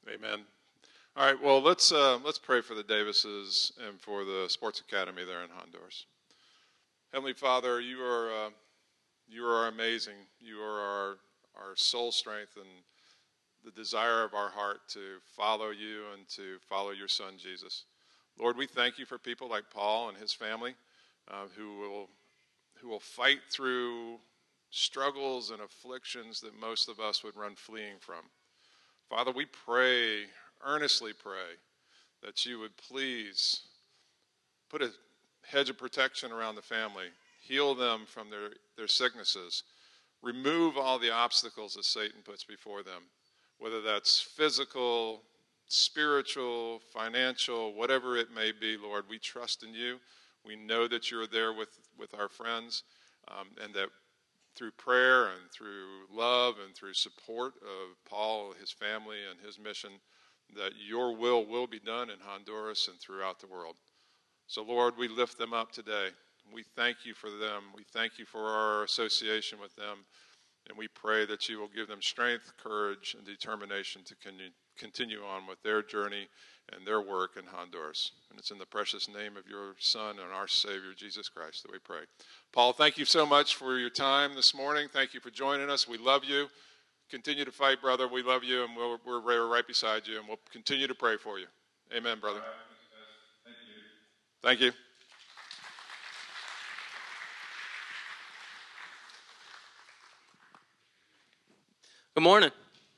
Amen. All right, well, let's pray for the Davises and for the Sports Academy there in Honduras. Heavenly Father, you are amazing. You are our soul strength and the desire of our heart to follow you and to follow your Son, Jesus. Lord, we thank you for people like Paul and his family who will fight through struggles and afflictions that most of us would run fleeing from. Father, we pray, earnestly pray, that you would please put a hedge of protection around the family, heal them from their sicknesses, remove all the obstacles that Satan puts before them, whether that's physical, spiritual, financial, whatever it may be. Lord, we trust in you. We know that you're there with our friends, and that through prayer and through love and through support of Paul, his family, and his mission, that your will be done in Honduras and throughout the world. So, Lord, we lift them up today. We thank you for them. We thank you for our association with them. And we pray that you will give them strength, courage, and determination to continue on with their journey and their work in Honduras. And it's in the precious name of your Son and our Savior, Jesus Christ, that we pray. Paul, thank you so much for your time this morning. Thank you for joining us. We love you. Continue to fight, brother. We love you, and we're right beside you, and we'll continue to pray for you. Amen, brother. Thank you. Good morning.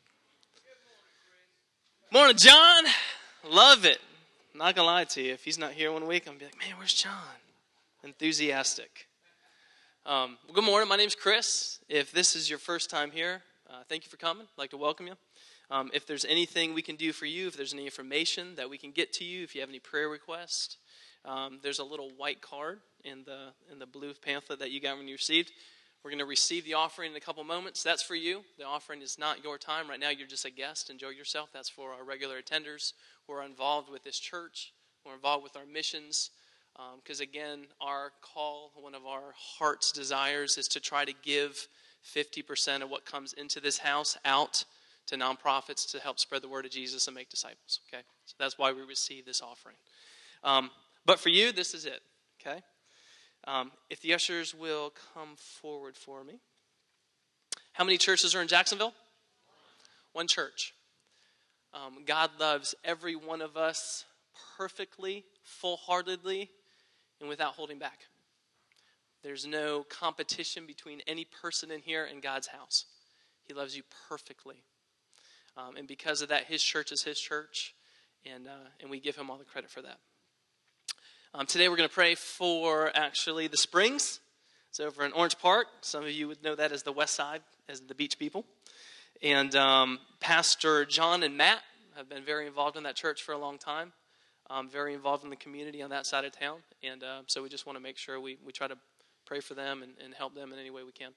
Morning, John. Love it. I'm not going to lie to you. If he's not here 1 week, I'm going to be like, man, where's John? Enthusiastic. Well, good morning. My name's Chris. If this is your first time here, thank you for coming. I'd like to welcome you. If there's anything we can do for you, if there's any information that we can get to you, if you have any prayer requests, there's a little white card in the blue pamphlet that you got when you received. We're going to receive the offering in a couple moments. That's for you. The offering is not your time. Right now, you're just a guest. Enjoy yourself. That's for our regular attenders who are involved with this church, who are involved with our missions. Because, again, our call, one of our heart's desires is to try to give 50% of what comes into this house out to nonprofits to help spread the word of Jesus and make disciples. Okay? So that's why we receive this offering. But for you, this is it. Okay? If the ushers will come forward for me. How many churches are in Jacksonville? One church. God loves every one of us perfectly, full-heartedly, and without holding back. There's no competition between any person in here and God's house. He loves you perfectly. And because of that, his church is his church, and we give him all the credit for that. Today we're going to pray for, actually, the Springs. It's over in Orange Park. Some of you would know that as the West Side, as the beach people. And Pastor John and Matt have been very involved in that church for a long time. Very involved in the community on that side of town. And so we just want to make sure we try to pray for them and help them in any way we can.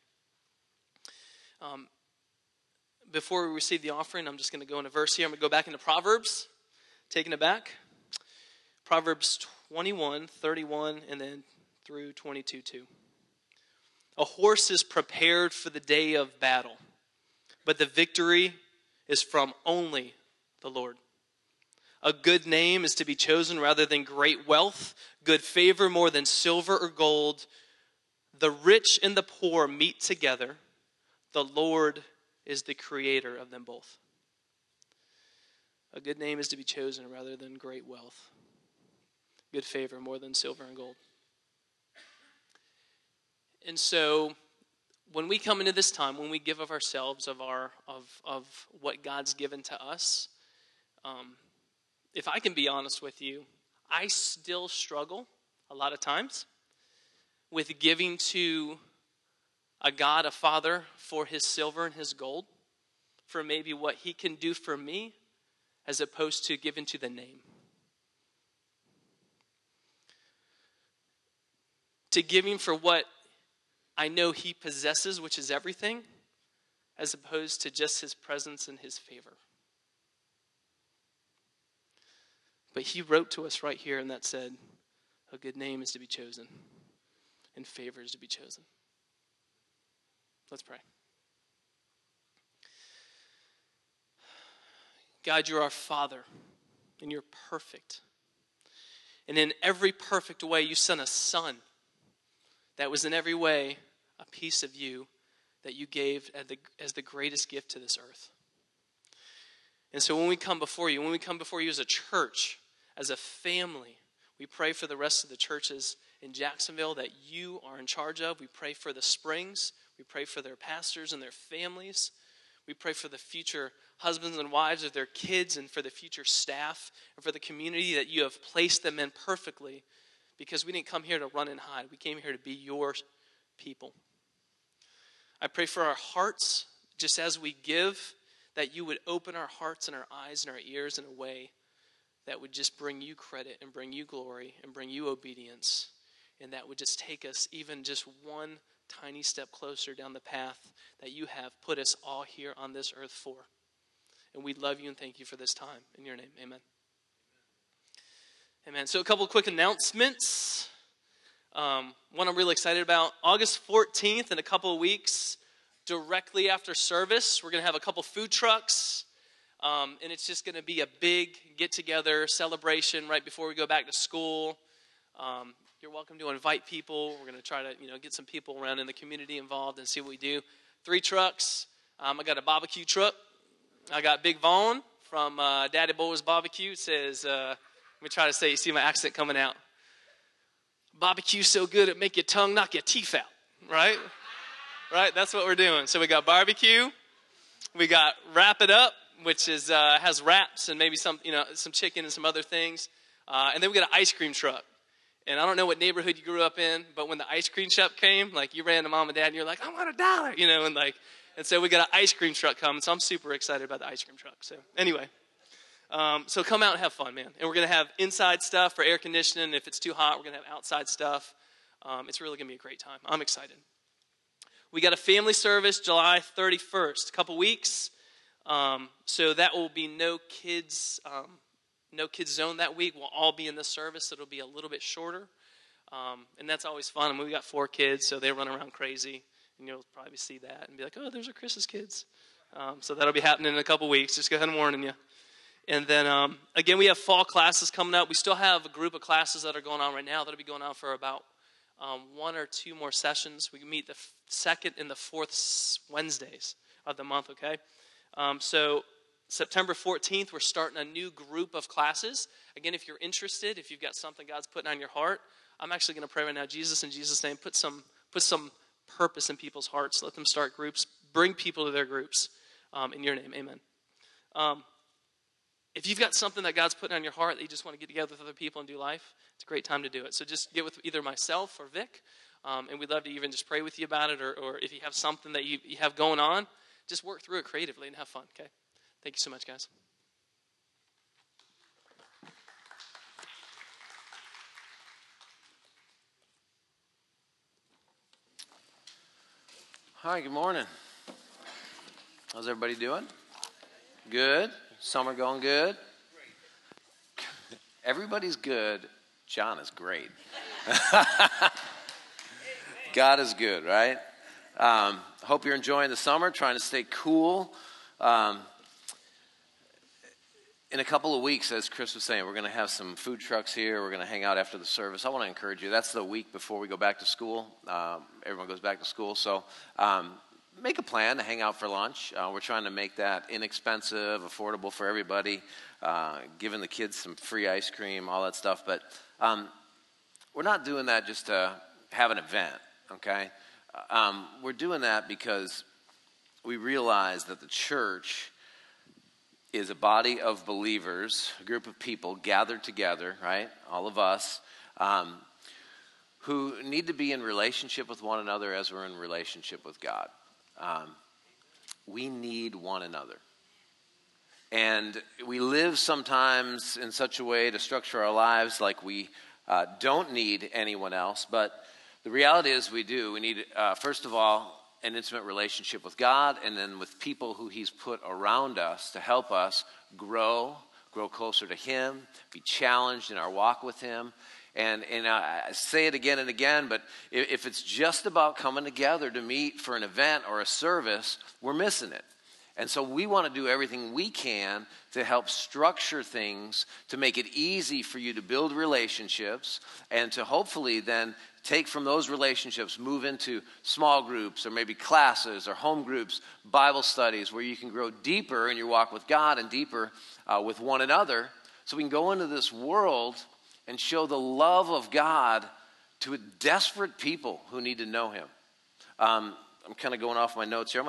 Before we receive the offering, I'm just going to go in a verse here. I'm going to go back into Proverbs, taking it back. Proverbs 21, 31, and then through 22:2. A horse is prepared for the day of battle, but the victory is from only the Lord. A good name is to be chosen rather than great wealth, good favor more than silver or gold. The rich and the poor meet together. The Lord is the creator of them both. A good name is to be chosen rather than great wealth. Good favor more than silver and gold. And so when we come into this time, when we give of ourselves, of what God's given to us, if I can be honest with you, I still struggle a lot of times with giving to a God, a Father, for his silver and his gold, for maybe what he can do for me, as opposed to giving to the name. To giving for what I know he possesses, which is everything, as opposed to just his presence and his favor. But he wrote to us right here, and that said, a good name is to be chosen, and favor is to be chosen. Let's pray. God, you're our Father, and you're perfect. And in every perfect way, you sent a Son that was in every way a piece of you that you gave as the greatest gift to this earth. And so when we come before you as a church, as a family, we pray for the rest of the churches in Jacksonville that you are in charge of. We pray for the Springs. We pray for their pastors and their families. We pray for the future husbands and wives of their kids and for the future staff and for the community that you have placed them in perfectly, because we didn't come here to run and hide. We came here to be your people. I pray for our hearts, just as we give, that you would open our hearts and our eyes and our ears in a way that would just bring you credit and bring you glory and bring you obedience, and that would just take us even just one tiny step closer down the path that you have put us all here on this earth for. And we love you and thank you for this time. In your name, amen. Amen. So a couple of quick announcements. One I'm really excited about. August 14th, in a couple of weeks, directly after service, we're going to have a couple food trucks. And it's just going to be a big get-together celebration right before we go back to school. You're welcome to invite people. We're going to try to, get some people around in the community involved and see what we do. 3 trucks. I got a barbecue truck. I got Big Vaughn from Daddy Boy's Barbecue. It says, let me try to say, you see my accent coming out. Barbecue so good it make your tongue knock your teeth out, right? Right, that's what we're doing. So we got barbecue. We got Wrap It Up, which is has wraps and maybe some chicken and some other things. And then we got an ice cream truck. And I don't know what neighborhood you grew up in, but when the ice cream truck came, you ran to mom and dad and you're like, I want $1, and so we got an ice cream truck coming. So I'm super excited about the ice cream truck. So anyway, so come out and have fun, man. And we're going to have inside stuff for air conditioning. If it's too hot, we're going to have outside stuff. It's really going to be a great time. I'm excited. We got a family service July 31st, a couple weeks. So that will be no kids zone that week. We'll all be in this service. It'll be a little bit shorter. And that's always fun. I mean, we got 4 kids, so they run around crazy. And you'll probably see that and be like, oh, those are Chris's kids. So that'll be happening in a couple weeks. Just go ahead and warning you. And then, again, we have fall classes coming up. We still have a group of classes that are going on right now. That'll be going on for about 1 or 2 more sessions. We can meet the 2nd and the 4th Wednesdays of the month, okay? So September 14th, we're starting a new group of classes. Again, if you're interested, if you've got something God's putting on your heart, I'm actually going to pray right now. Jesus, in Jesus' name, put some purpose in people's hearts. Let them start groups. Bring people to their groups. In your name, amen. If you've got something that God's putting on your heart that you just want to get together with other people and do life, it's a great time to do it. So just get with either myself or Vic, and we'd love to even just pray with you about it, or if you have something that you have going on, just work through it creatively and have fun, okay? Thank you so much, guys. Hi, good morning. How's everybody doing? Good? Summer going good? Everybody's good. John is great. God is good, right? Hope you're enjoying the summer, trying to stay cool. In a couple of weeks, as Chris was saying, we're going to have some food trucks here. We're going to hang out after the service. I want to encourage you. That's the week before we go back to school. Everyone goes back to school. So make a plan to hang out for lunch. We're trying to make that inexpensive, affordable for everybody, giving the kids some free ice cream, all that stuff. But we're not doing that just to have an event, okay? We're doing that because we realize that the church is a body of believers, a group of people gathered together, right? All of us, who need to be in relationship with one another as we're in relationship with God. We need one another. And we live sometimes in such a way to structure our lives like we don't need anyone else. But the reality is we do. We need, first of all, an intimate relationship with God, and then with people who he's put around us to help us grow closer to him, be challenged in our walk with him. And I say it again and again, but if it's just about coming together to meet for an event or a service, we're missing it. And so we want to do everything we can to help structure things to make it easy for you to build relationships and to hopefully then take from those relationships, move into small groups or maybe classes or home groups, Bible studies where you can grow deeper in your walk with God and deeper with one another, so we can go into this world and show the love of God to desperate people who need to know him. I'm kind of going off my notes here.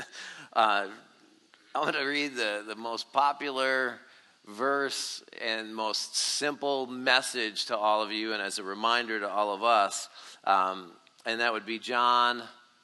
I'm going to read the most popular verse and most simple message to all of you and as a reminder to all of us. And that would be John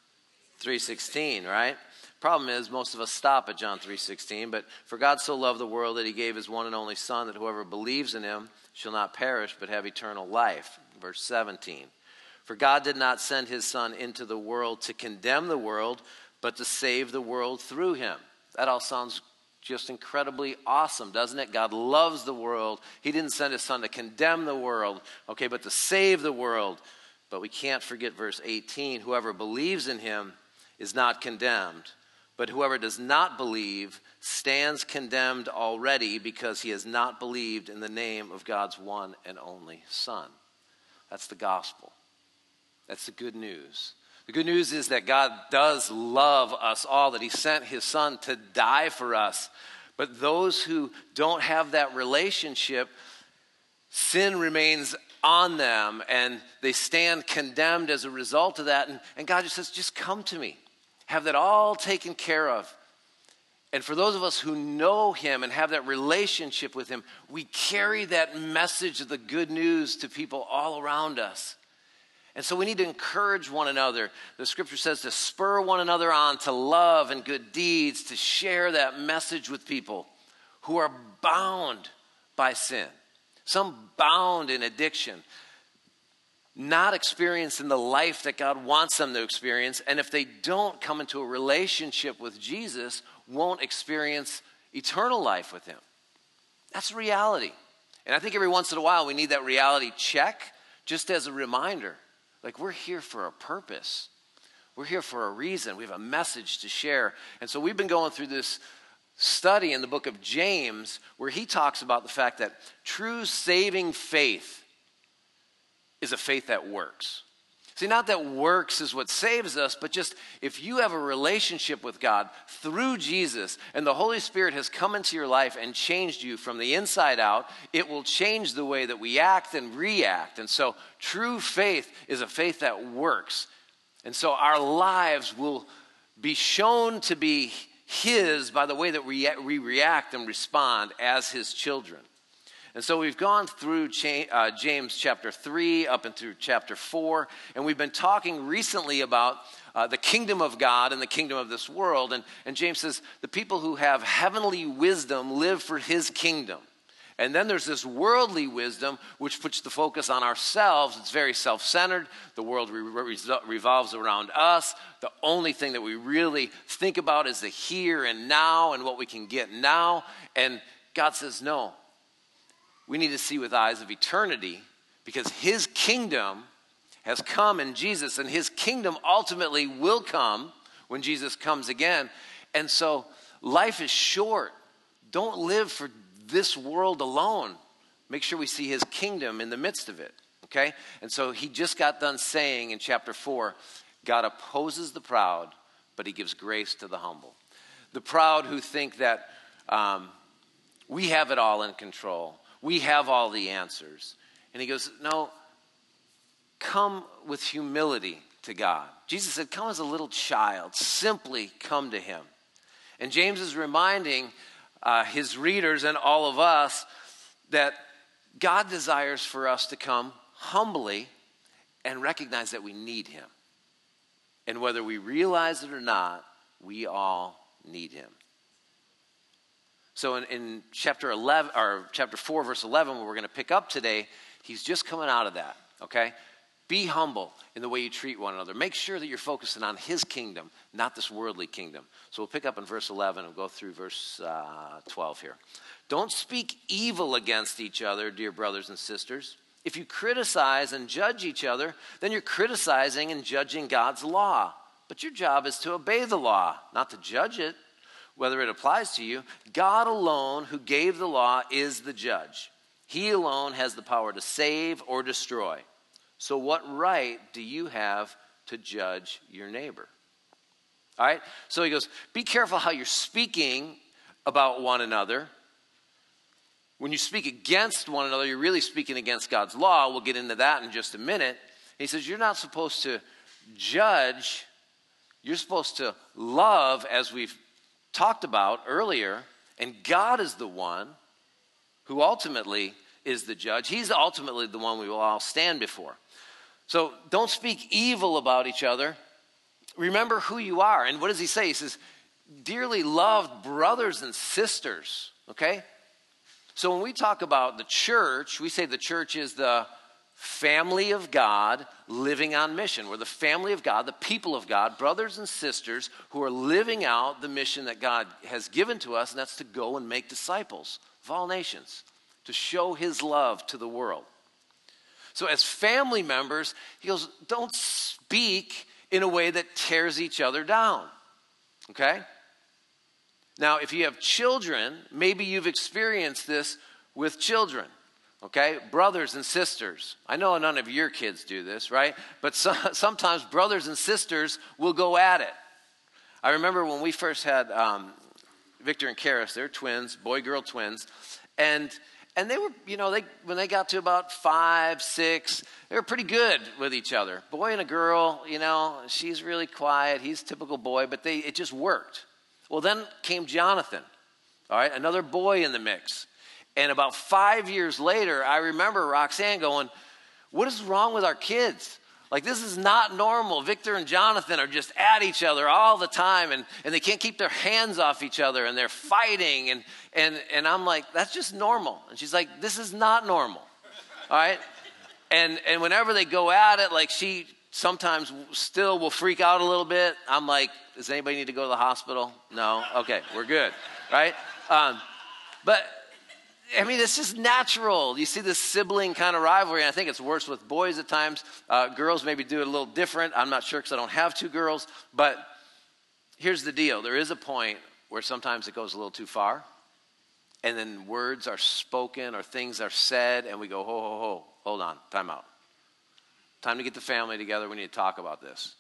3:16, right? Problem is, most of us stop at John 3:16. But for God so loved the world that he gave his one and only Son, that whoever believes in him shall not perish but have eternal life. Verse 17. For God did not send his Son into the world to condemn the world, but to save the world through him. That all sounds just incredibly awesome, doesn't it? God loves the world. He didn't send his Son to condemn the world, okay, but to save the world. But we can't forget verse 18. Whoever believes in him is not condemned, but whoever does not believe stands condemned already because he has not believed in the name of God's one and only Son. That's the gospel. That's the good news. The good news is that God does love us all, that he sent his Son to die for us. But those who don't have that relationship, sin remains on them and they stand condemned as a result of that. And God just says, just come to me. Have that all taken care of. And for those of us who know him and have that relationship with him, we carry that message of the good news to people all around us. And so we need to encourage one another. The scripture says to spur one another on to love and good deeds, to share that message with people who are bound by sin. Some bound in addiction, not experiencing the life that God wants them to experience. And if they don't come into a relationship with Jesus, won't experience eternal life with him. That's reality. And I think every once in a while we need that reality check just as a reminder. Like, we're here for a purpose. We're here for a reason. We have a message to share. And so we've been going through this study in the book of James where he talks about the fact that true saving faith is a faith that works. See, not that works is what saves us, but just if you have a relationship with God through Jesus and the Holy Spirit has come into your life and changed you from the inside out, it will change the way that we act and react. And so true faith is a faith that works. And so our lives will be shown to be his by the way that we react and respond as his children. And so we've gone through James chapter 3 up and through chapter 4, and we've been talking recently about the kingdom of God and the kingdom of this world. And James says the people who have heavenly wisdom live for his kingdom. And then there's this worldly wisdom which puts the focus on ourselves. It's very self-centered. The world revolves around us. The only thing that we really think about is the here and now and what we can get now. And God says, no. We need to see with eyes of eternity because his kingdom has come in Jesus, and his kingdom ultimately will come when Jesus comes again. And so life is short. Don't live for this world alone. Make sure we see his kingdom in the midst of it, okay? And so he just got done saying in chapter 4, God opposes the proud, but he gives grace to the humble. The proud who think that we have it all in control. We have all the answers. And he goes, no, come with humility to God. Jesus said, come as a little child. Simply come to him. And James is reminding his readers and all of us that God desires for us to come humbly and recognize that we need him. And whether we realize it or not, we all need him. So in chapter 11 or chapter 4, verse 11, where we're going to pick up today, he's just coming out of that, okay? Be humble in the way you treat one another. Make sure that you're focusing on his kingdom, not this worldly kingdom. So we'll pick up in verse 11 and go through verse 12 here. Don't speak evil against each other, dear brothers and sisters. If you criticize and judge each other, then you're criticizing and judging God's law. But your job is to obey the law, not to judge it. whether it applies to you, God alone who gave the law is the judge. He alone has the power to save or destroy. So what right do you have to judge your neighbor? All right? So he goes, be careful how you're speaking about one another. When you speak against one another, you're really speaking against God's law. We'll get into that in just a minute. He says you're not supposed to judge. You're supposed to love, as we've talked about earlier. And God is the one who ultimately is the judge. He's ultimately the one we will all stand before. So don't speak evil about each other. Remember who you are. And what does he say? He says, dearly loved brothers and sisters. Okay? So when we talk about the church, we say the church is the family of God living on mission. We're the family of God, the people of God, brothers and sisters who are living out the mission that God has given to us, and that's to go and make disciples of all nations, to show his love to the world. So as family members, he goes, don't speak in a way that tears each other down. Okay? Now, if you have children, maybe you've experienced this with children. Okay? Brothers and sisters. I know none of your kids do this, right? But sometimes brothers and sisters will go at it. I remember when we first had Victor and Karis, they're twins, boy-girl twins, and they were, when they got to about 5, 6, they were pretty good with each other. Boy and a girl, she's really quiet, he's typical boy, but it just worked. Well, then came Jonathan, all right, another boy in the mix. And about 5 years later, I remember Roxanne going, what is wrong with our kids? Like, this is not normal. Victor and Jonathan are just at each other all the time, and they can't keep their hands off each other, and they're fighting. And I'm like, that's just normal. And she's like, this is not normal. All right? And whenever they go at it, like, she sometimes still will freak out a little bit. I'm like, does anybody need to go to the hospital? No? Okay, we're good. Right? But I mean, it's just natural. You see this sibling kind of rivalry, and I think it's worse with boys at times. Girls maybe do it a little different. I'm not sure because I don't have 2 girls. But here's the deal. There is a point where sometimes it goes a little too far, and then words are spoken or things are said, and we go, ho, hold on, time out. Time to get the family together. We need to talk about this.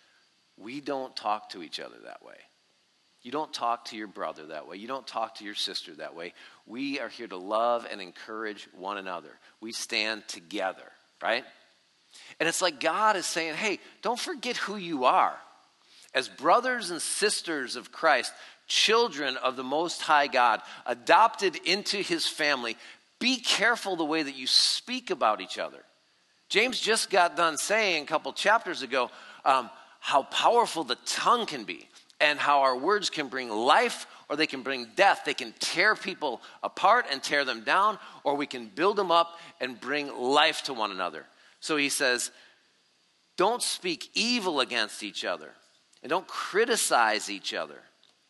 We don't talk to each other that way. You don't talk to your brother that way. You don't talk to your sister that way. We are here to love and encourage one another. We stand together, right? And it's like God is saying, hey, don't forget who you are. As brothers and sisters of Christ, children of the Most High God, adopted into his family, be careful the way that you speak about each other. James just got done saying a couple chapters ago how powerful the tongue can be. And how our words can bring life or they can bring death. They can tear people apart and tear them down, or we can build them up and bring life to one another. So he says, don't speak evil against each other and don't criticize each other.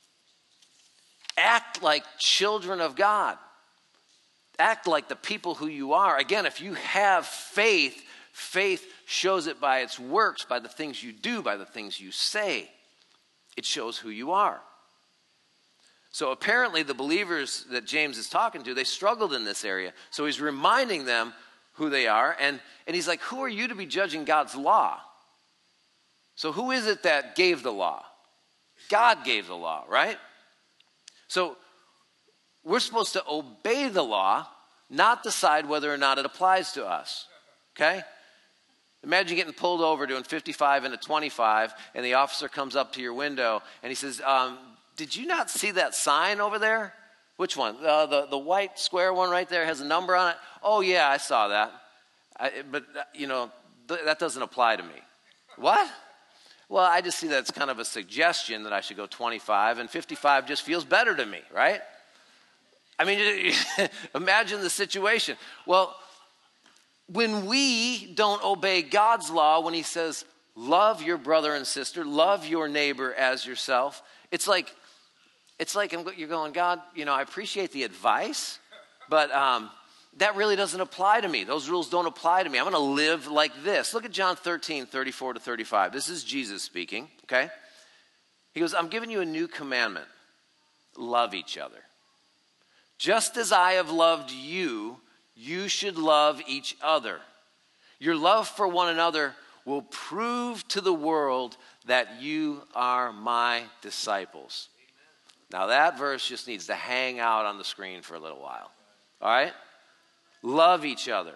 Act like children of God. Act like the people who you are. Again, if you have faith, faith shows it by its works, by the things you do, by the things you say. It shows who you are. So apparently the believers that James is talking to, they struggled in this area. So he's reminding them who they are. And he's like, who are you to be judging God's law? So who is it that gave the law? God gave the law, right? So we're supposed to obey the law, not decide whether or not it applies to us. Okay? Imagine getting pulled over doing 55 into 25, and the officer comes up to your window, and he says, did you not see that sign over there? Which one? The white square one right there has a number on it? Oh, yeah, I saw that. But that doesn't apply to me. What? Well, I just see that it's kind of a suggestion that I should go 25, and 55 just feels better to me, right? I mean, imagine the situation. Well, when we don't obey God's law, when he says, love your brother and sister, love your neighbor as yourself, it's like you're going, God, I appreciate the advice, but that really doesn't apply to me. Those rules don't apply to me. I'm going to live like this. Look at John 13, 34 to 35. This is Jesus speaking, okay? He goes, I'm giving you a new commandment. love each other. Just as I have loved you, you should love each other. Your love for one another will prove to the world that you are my disciples. Now that verse just needs to hang out on the screen for a little while. All right? Love each other.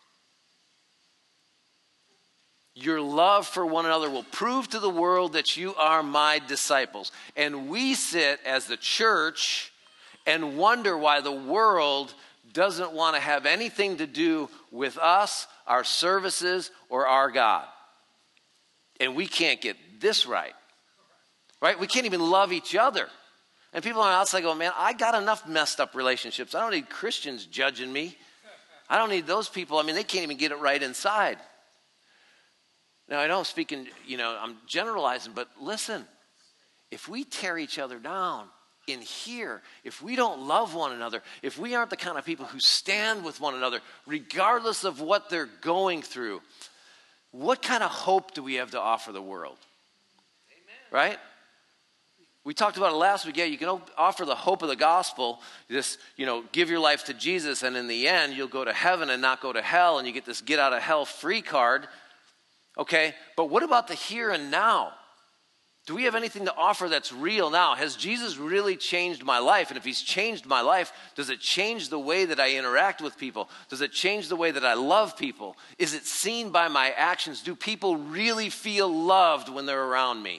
Your love for one another will prove to the world that you are my disciples. And we sit as the church and wonder why the world doesn't want to have anything to do with us, our services, or our God. And we can't get this right. Right? We can't even love each other. And people on the outside go, man, I got enough messed up relationships. I don't need Christians judging me. I don't need those people. I mean, they can't even get it right inside. Now, I know I'm speaking, I'm generalizing, but listen, if we tear each other down in here, if we don't love one another, if we aren't the kind of people who stand with one another, regardless of what they're going through, what kind of hope do we have to offer the world? Amen. Right? We talked about it last week. Yeah, you can offer the hope of the gospel. This, give your life to Jesus, and in the end, you'll go to heaven and not go to hell, and you get this get out of hell free card. Okay, but what about the here and now? Do we have anything to offer that's real now? Has Jesus really changed my life? And if he's changed my life, does it change the way that I interact with people? Does it change the way that I love people? Is it seen by my actions? Do people really feel loved when they're around me?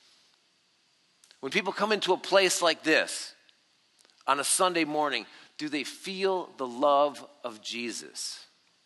When people come into a place like this on a Sunday morning, do they feel the love of Jesus?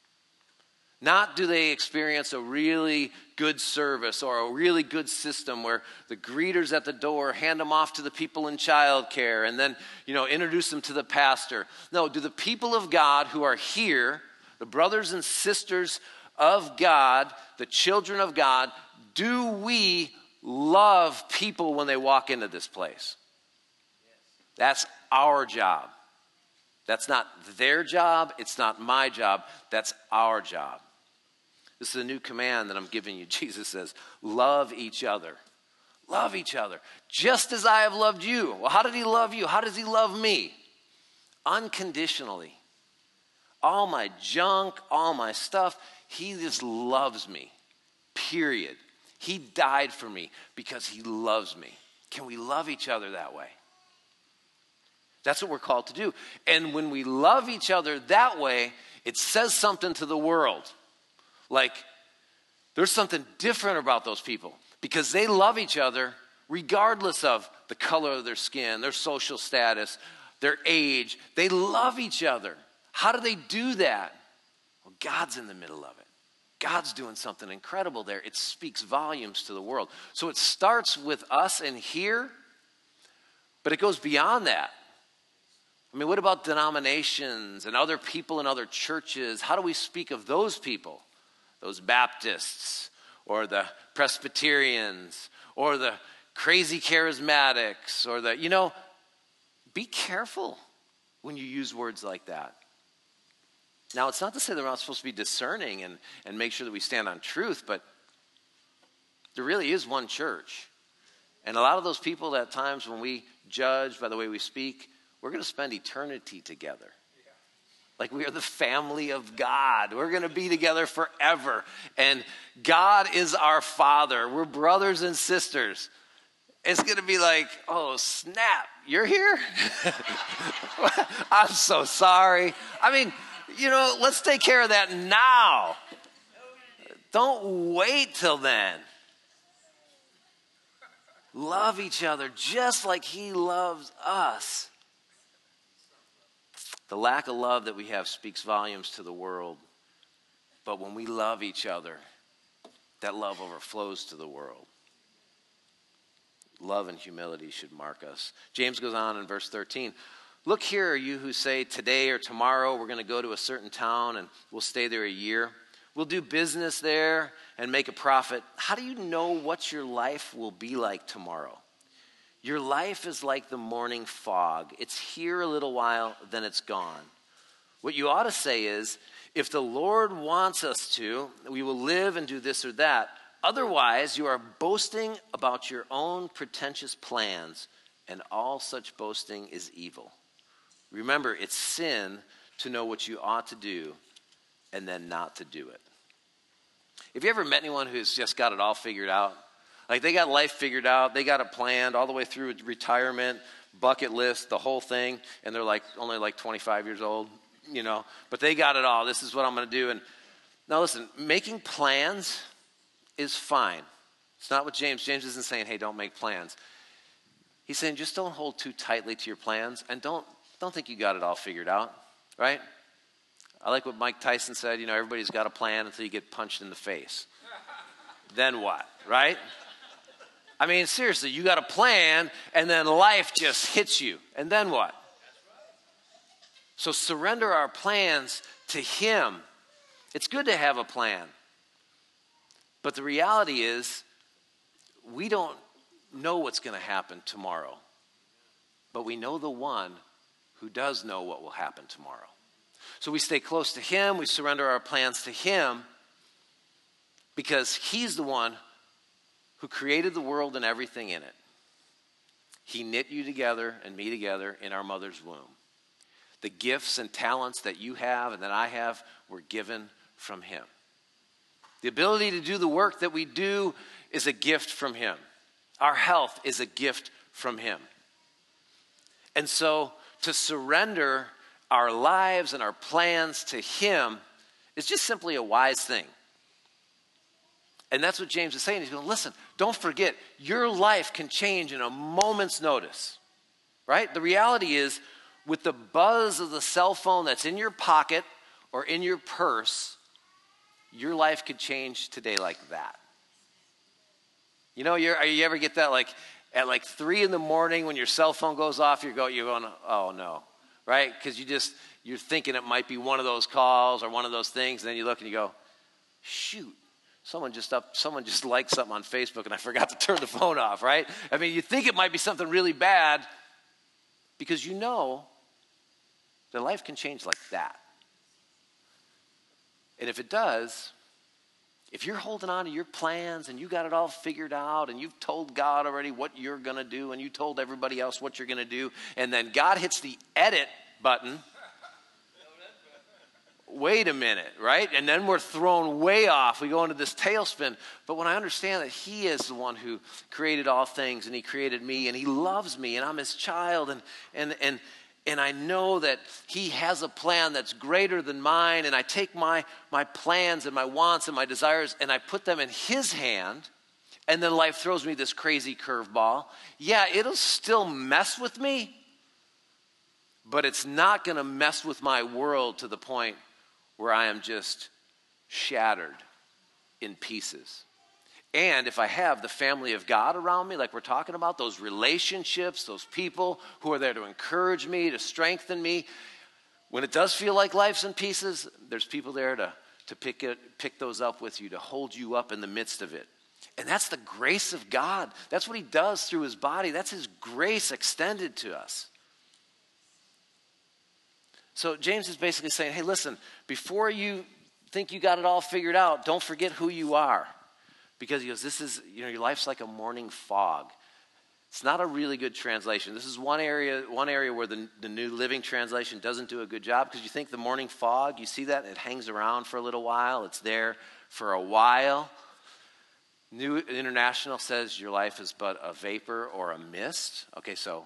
Not do they experience a really good service or a really good system where the greeters at the door hand them off to the people in childcare and then, introduce them to the pastor. No, do the people of God who are here, the brothers and sisters of God, the children of God, do we love people when they walk into this place? That's our job. That's not their job. It's not my job. That's our job. This is a new command that I'm giving you. Jesus says, love each other. Love each other. Just as I have loved you. Well, how did he love you? How does he love me? Unconditionally. All my junk, all my stuff, he just loves me. Period. He died for me because he loves me. Can we love each other that way? That's what we're called to do. And when we love each other that way, it says something to the world. Like, there's something different about those people because they love each other regardless of the color of their skin, their social status, their age. They love each other. How do they do that? Well, God's in the middle of it. God's doing something incredible there. It speaks volumes to the world. So it starts with us in here, but it goes beyond that. I mean, what about denominations and other people in other churches? How do we speak of those people? Those Baptists or the Presbyterians or the crazy charismatics or be careful when you use words like that. Now, it's not to say that we're not supposed to be discerning and make sure that we stand on truth, but there really is one church. And a lot of those people at times when we judge by the way we speak, we're going to spend eternity together. Like we are the family of God. We're going to be together forever. And God is our Father. We're brothers and sisters. It's going to be like, oh, snap, you're here? I'm so sorry. I mean, let's take care of that now. Don't wait till then. Love each other just like he loves us. The lack of love that we have speaks volumes to the world. But when we love each other, that love overflows to the world. Love and humility should mark us. James goes on in verse 13. Look here, you who say today or tomorrow we're going to go to a certain town and we'll stay there a year. We'll do business there and make a profit. How do you know what your life will be like tomorrow? Your life is like the morning fog. It's here a little while, then it's gone. What you ought to say is, if the Lord wants us to, we will live and do this or that. Otherwise, you are boasting about your own pretentious plans, and all such boasting is evil. Remember, it's sin to know what you ought to do and then not to do it. Have you ever met anyone who's just got it all figured out? Like they got life figured out, they got it planned all the way through retirement, bucket list, the whole thing, and they're like only like 25 years old, you know, but they got it all. This is what I'm going to do. And now listen, making plans is fine. It's not what James isn't saying, hey, don't make plans. He's saying just don't hold too tightly to your plans and don't think you got it all figured out, right? I like what Mike Tyson said, you know, everybody's got a plan until you get punched in the face. Then what, right? I mean, seriously, you got a plan and then life just hits you. And then what? So surrender our plans to him. It's good to have a plan. But the reality is we don't know what's going to happen tomorrow. But we know the one who does know what will happen tomorrow. So we stay close to him. We surrender our plans to him because he's the one who created the world and everything in it. He knit you together and me together in our mother's womb. The gifts and talents that you have and that I have were given from him. The ability to do the work that we do is a gift from him. Our health is a gift from him. And so to surrender our lives and our plans to him is just simply a wise thing. And that's what James is saying. He's going, listen, don't forget, your life can change in a moment's notice, right? The reality is, with the buzz of the cell phone that's in your pocket or in your purse, your life could change today like that. You know, you ever get that like at like 3 a.m. when your cell phone goes off, you're going, oh no, right? Because you're thinking it might be one of those calls or one of those things, and then you look and you go, shoot. Someone just liked something on Facebook and I forgot to turn the phone off, right? I mean, you think it might be something really bad because you know that life can change like that. And if it does, if you're holding on to your plans and you got it all figured out and you've told God already what you're going to do and you told everybody else what you're going to do, and then God hits the edit button, wait a minute, right? And then we're thrown way off. We go into this tailspin. But when I understand that he is the one who created all things and he created me and he loves me and I'm his child and I know that he has a plan that's greater than mine, and I take my plans and my wants and my desires and I put them in his hand, and then life throws me this crazy curveball. Yeah, it'll still mess with me, but it's not going to mess with my world to the point where I am just shattered in pieces. And if I have the family of God around me, like we're talking about, those relationships, those people who are there to encourage me, to strengthen me, when it does feel like life's in pieces, there's people there to pick those up with you, to hold you up in the midst of it. And that's the grace of God. That's what he does through his body. That's his grace extended to us. So James is basically saying, hey, listen, before you think you got it all figured out, don't forget who you are. Because he goes, your life's like a morning fog. It's not a really good translation. This is one area where the New Living Translation doesn't do a good job, because you think the morning fog, you see that? It hangs around for a little while. It's there for a while. New International says your life is but a vapor or a mist. Okay, so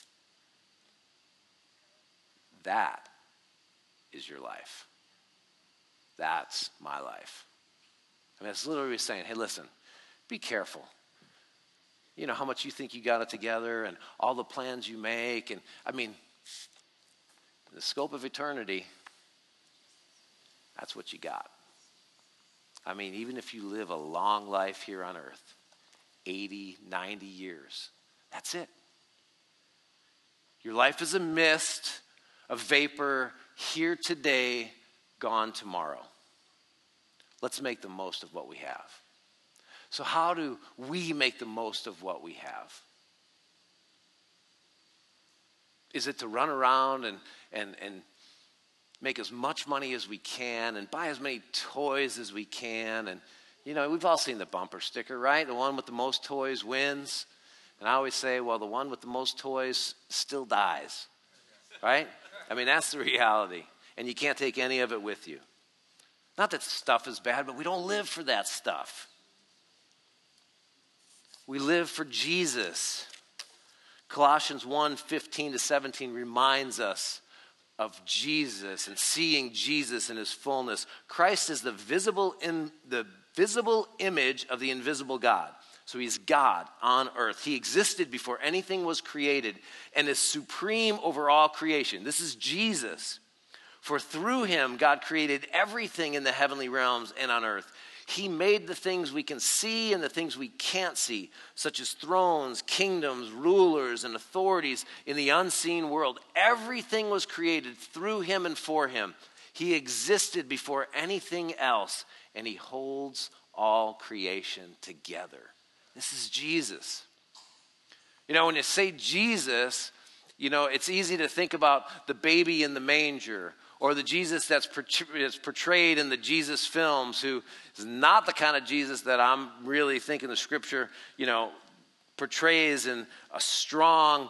that is your life. That's my life. I mean, it's literally saying, hey, listen, be careful. You know, how much you think you got it together and all the plans you make. And I mean, in the scope of eternity, that's what you got. I mean, even if you live a long life here on earth, 80, 90 years, that's it. Your life is a mist, a vapor, here today, gone tomorrow. Let's make the most of what we have. So how do we make the most of what we have? Is it to run around and make as much money as we can and buy as many toys as we can? And, you know, we've all seen the bumper sticker, right? The one with the most toys wins. And I always say, well, the one with the most toys still dies, right? I mean, that's the reality. And you can't take any of it with you. Not that stuff is bad, but we don't live for that stuff. We live for Jesus. Colossians 1:15-17 reminds us of Jesus and seeing Jesus in his fullness. Christ is the visible image of the invisible God. So he's God on earth. He existed before anything was created and is supreme over all creation. This is Jesus. For through him, God created everything in the heavenly realms and on earth. He made the things we can see and the things we can't see, such as thrones, kingdoms, rulers, and authorities in the unseen world. Everything was created through him and for him. He existed before anything else, and he holds all creation together. This is Jesus. You know, when you say Jesus, you know, it's easy to think about the baby in the manger, or the Jesus that's portrayed in the Jesus films, who is not the kind of Jesus that I'm really thinking the scripture, you know, portrays in a strong,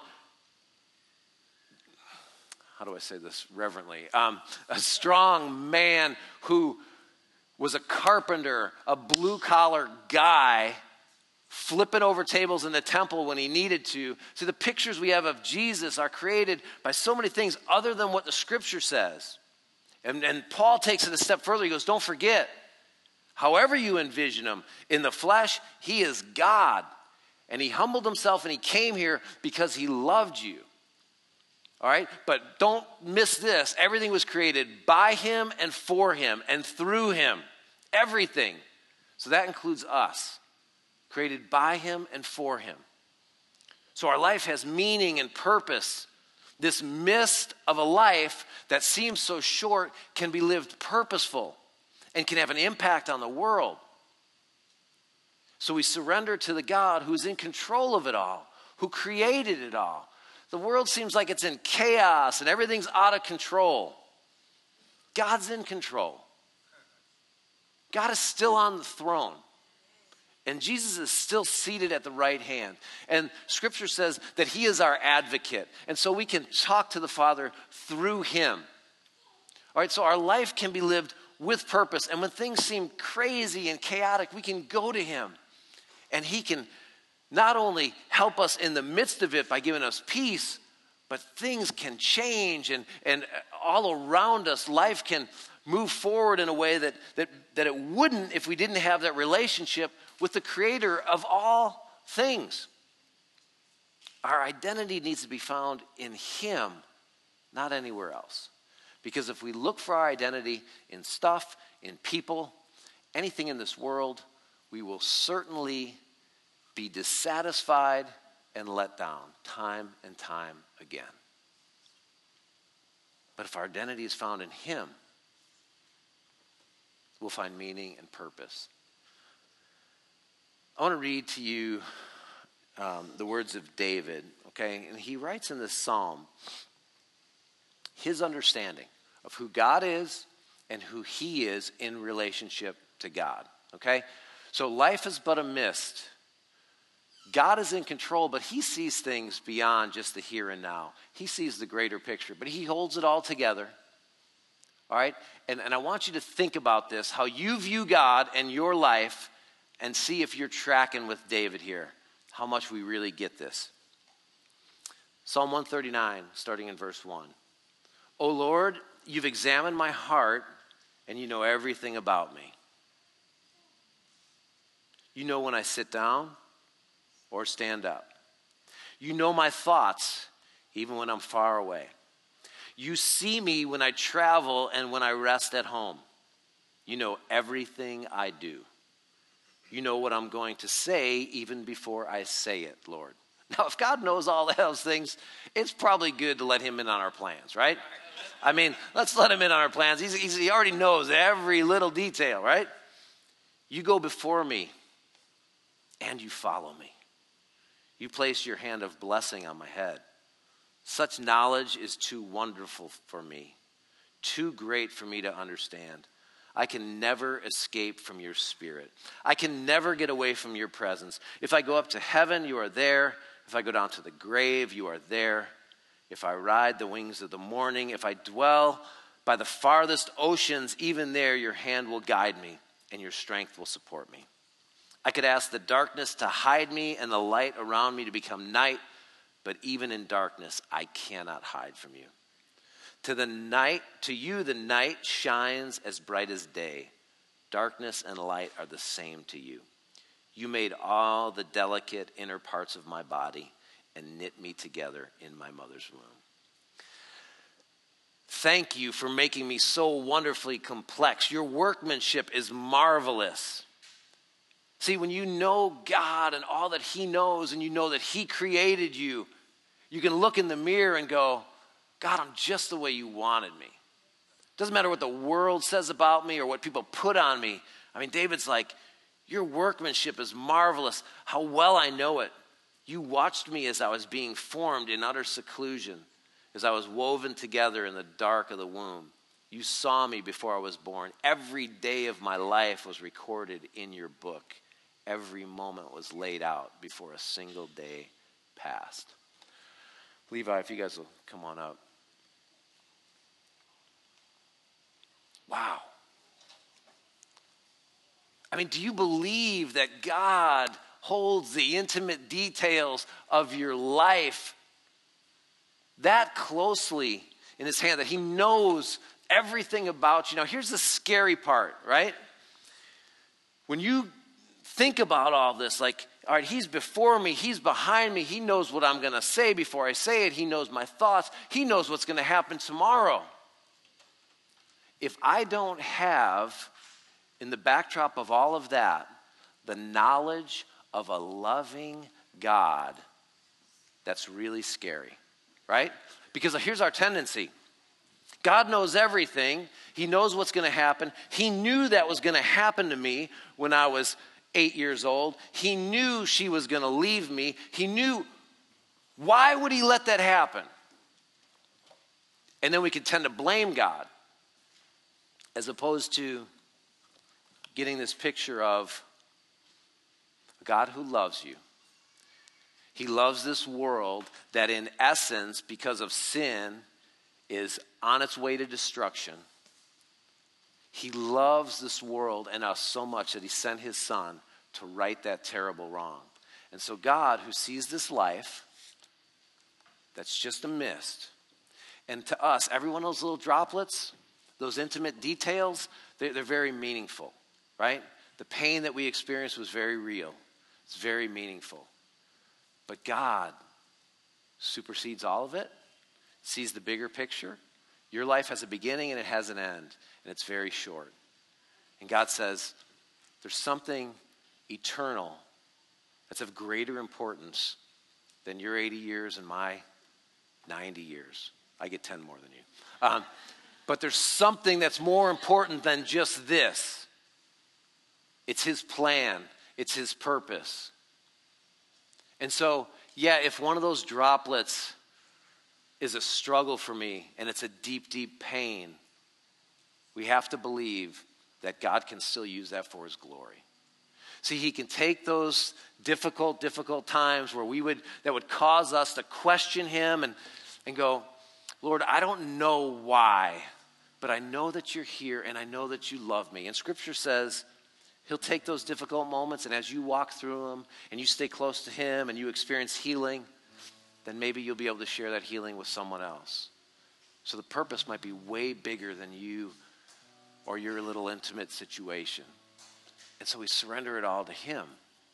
how do I say this reverently? A strong man who was a carpenter, a blue-collar guy, flipping over tables in the temple when he needed to. See, the pictures we have of Jesus are created by so many things other than what the scripture says. And Paul takes it a step further. He goes, don't forget, however you envision him, in the flesh, he is God. And he humbled himself and he came here because he loved you. All right? But don't miss this. Everything was created by him and for him and through him. Everything. So that includes us. Created by him and for him. So our life has meaning and purpose. This mist of a life that seems so short can be lived purposeful and can have an impact on the world. So we surrender to the God who's in control of it all, who created it all. The world seems like it's in chaos and everything's out of control. God's in control. God is still on the throne. And Jesus is still seated at the right hand. And Scripture says that he is our advocate. And so we can talk to the Father through him. All right, so our life can be lived with purpose. And when things seem crazy and chaotic, we can go to him. And he can not only help us in the midst of it by giving us peace, but things can change. And all around us, life can move forward in a way that it wouldn't if we didn't have that relationship with the creator of all things. Our identity needs to be found in him, not anywhere else. Because if we look for our identity in stuff, in people, anything in this world, we will certainly be dissatisfied and let down time and time again. But if our identity is found in him, we'll find meaning and purpose. I want to read to you the words of David, okay? And he writes in this psalm his understanding of who God is and who he is in relationship to God, okay? So life is but a mist. God is in control, but he sees things beyond just the here and now. He sees the greater picture, but he holds it all together. All right? And I want you to think about this, how you view God and your life, and see if you're tracking with David here, how much we really get this. Psalm 139, starting in verse 1. O Lord, you've examined my heart, and you know everything about me. You know when I sit down or stand up. You know my thoughts, even when I'm far away. You see me when I travel and when I rest at home. You know everything I do. You know what I'm going to say even before I say it, Lord. Now, if God knows all those things, it's probably good to let him in on our plans, right? I mean, let's let him in on our plans. He already knows every little detail, right? You go before me and you follow me. You place your hand of blessing on my head. Such knowledge is too wonderful for me, too great for me to understand. I can never escape from your spirit. I can never get away from your presence. If I go up to heaven, you are there. If I go down to the grave, you are there. If I ride the wings of the morning, if I dwell by the farthest oceans, even there your hand will guide me and your strength will support me. I could ask the darkness to hide me and the light around me to become night, but even in darkness I cannot hide from you. To you the night shines as bright as day. Darkness and light are the same to you. You made all the delicate inner parts of my body and knit me together in my mother's womb. Thank you for making me so wonderfully complex. Your workmanship is marvelous. See, when you know God and all that he knows and you know that he created you, you can look in the mirror and go, God, I'm just the way you wanted me. Doesn't matter what the world says about me or what people put on me. I mean, David's like, your workmanship is marvelous. How well I know it. You watched me as I was being formed in utter seclusion, as I was woven together in the dark of the womb. You saw me before I was born. Every day of my life was recorded in your book. Every moment was laid out before a single day passed. Levi, if you guys will come on up. Wow. I mean, do you believe that God holds the intimate details of your life that closely in his hand, that he knows everything about you? Now, here's the scary part, right? When you think about all this, like, all right, he's before me, he's behind me, he knows what I'm going to say before I say it, he knows my thoughts, he knows what's going to happen tomorrow. If I don't have, in the backdrop of all of that, the knowledge of a loving God, that's really scary, right? Because here's our tendency. God knows everything. He knows what's going to happen. He knew that was going to happen to me when I was 8 years old. He knew she was going to leave me. He knew. Why would he let that happen? And then we could tend to blame God, as opposed to getting this picture of a God who loves you. He loves this world that in essence, because of sin, is on its way to destruction. He loves this world and us so much that he sent his son to right that terrible wrong. And so God, who sees this life that's just a mist, and to us, every one of those little droplets, those intimate details, they're very meaningful, right? The pain that we experienced was very real. It's very meaningful. But God supersedes all of it, sees the bigger picture. Your life has a beginning and it has an end, and it's very short. And God says, there's something eternal that's of greater importance than your 80 years and my 90 years. I get 10 more than you. But there's something that's more important than just this. It's his plan. It's his purpose. And so, yeah, if one of those droplets is a struggle for me and it's a deep, deep pain, we have to believe that God can still use that for his glory. See, he can take those difficult times where that would cause us to question him and go, Lord, I don't know why, but I know that you're here and I know that you love me. And Scripture says he'll take those difficult moments, and as you walk through them and you stay close to him and you experience healing, then maybe you'll be able to share that healing with someone else. So the purpose might be way bigger than you or your little intimate situation. And so we surrender it all to him.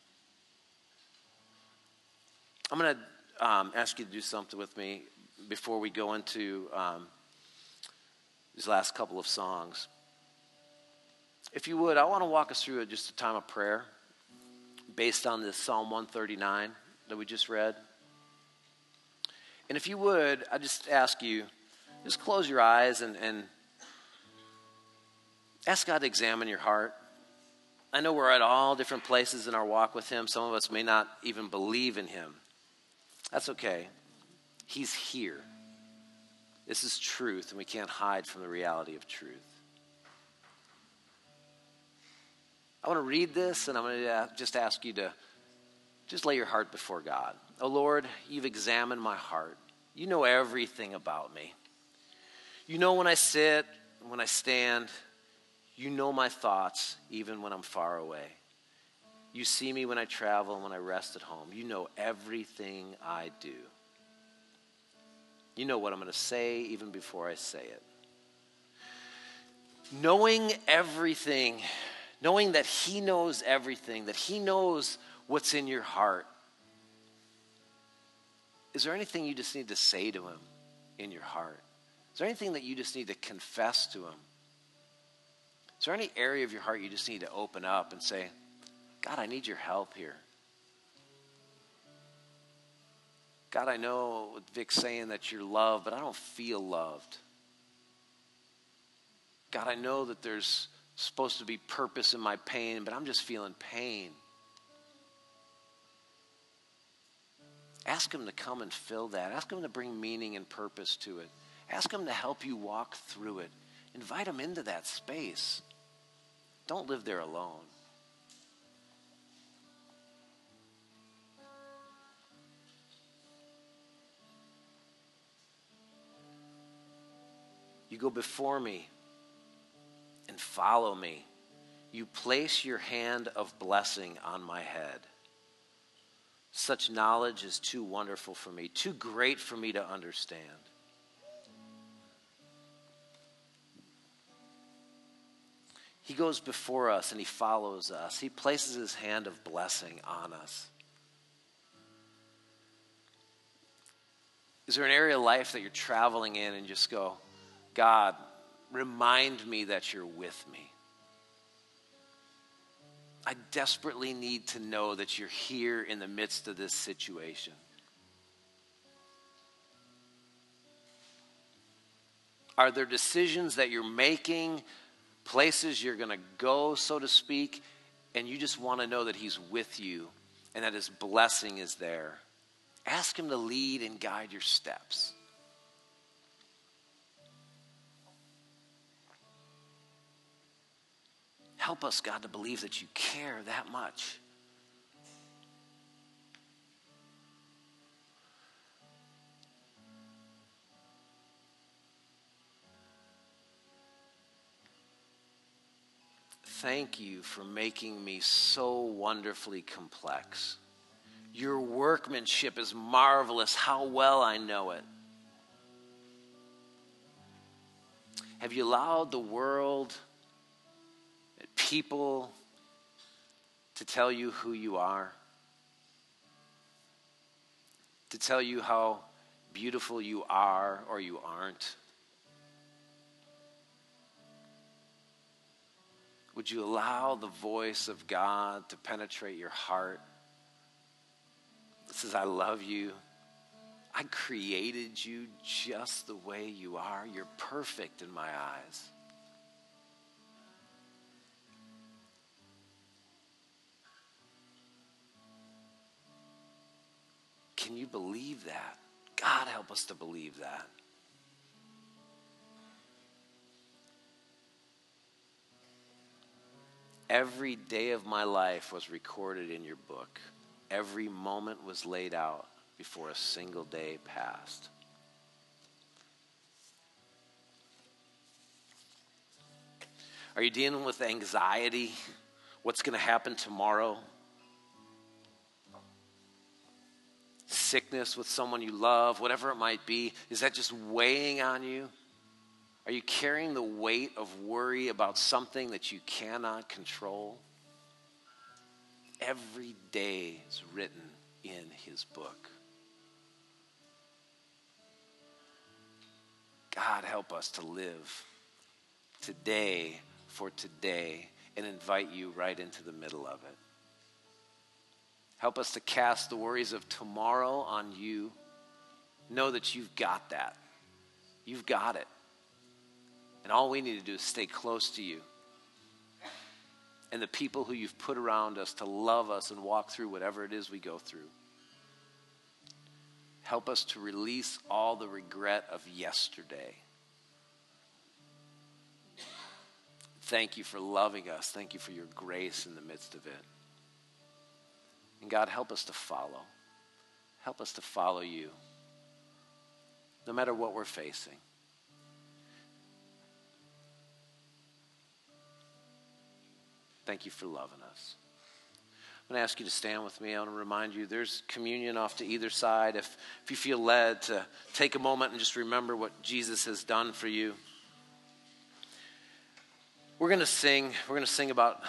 I'm going to ask you to do something with me before we go into these last couple of songs. If you would, I want to walk us through just a time of prayer based on this Psalm 139 that we just read. And if you would, I just ask you, just close your eyes and ask God to examine your heart. I know we're at all different places in our walk with him. Some of us may not even believe in him. That's okay. He's here. This is truth, and we can't hide from the reality of truth. I want to read this, and I'm going to just ask you to Just lay your heart before God. Oh Lord, you've examined my heart. You know everything about me. You know when I sit, when I stand. You know my thoughts even when I'm far away. You see me when I travel and when I rest at home. You know everything I do. You know what I'm going to say even before I say it. Knowing everything, knowing that he knows everything, that he knows what's in your heart. Is there anything you just need to say to him in your heart? Is there anything that you just need to confess to him? Is there any area of your heart you just need to open up and say, God, I need your help here. God, I know Vic's saying that you're loved, but I don't feel loved. God, I know that there's supposed to be purpose in my pain, but I'm just feeling pain. Ask him to come and fill that. Ask him to bring meaning and purpose to it. Ask him to help you walk through it. Invite him into that space. Don't live there alone. You go before me and follow me. You place your hand of blessing on my head. Such knowledge is too wonderful for me, too great for me to understand. He goes before us and he follows us. He places his hand of blessing on us. Is there an area of life that you're traveling in and just go, God, remind me that you're with me. I desperately need to know that you're here in the midst of this situation. Are there decisions that you're making, places you're going to go, so to speak, and you just want to know that he's with you and that his blessing is there? Ask him to lead and guide your steps. Help us, God, to believe that you care that much. Thank you for making me so wonderfully complex. Your workmanship is marvelous. How well I know it. Have you allowed the world, people, to tell you who you are? To tell you how beautiful you are or you aren't? Would you allow the voice of God to penetrate your heart? It says, I love you. I created you just the way you are. You're perfect in my eyes. Can you believe that? God, help us to believe that. Every day of my life was recorded in your book. Every moment was laid out before a single day passed. Are you dealing with anxiety? What's going to happen tomorrow? Sickness with someone you love, whatever it might be. Is that just weighing on you? Are you carrying the weight of worry about something that you cannot control? Every day is written in his book. God, help us to live today for today and invite you right into the middle of it. Help us to cast the worries of tomorrow on you. Know that you've got that. You've got it. And all we need to do is stay close to you. And the people who you've put around us to love us and walk through whatever it is we go through. Help us to release all the regret of yesterday. Thank you for loving us. Thank you for your grace in the midst of it. And God, help us to follow. Help us to follow you, no matter what we're facing. Thank you for loving us. I'm going to ask you to stand with me. I want to remind you there's communion off to either side. If you feel led to take a moment and just remember what Jesus has done for you. We're going to sing about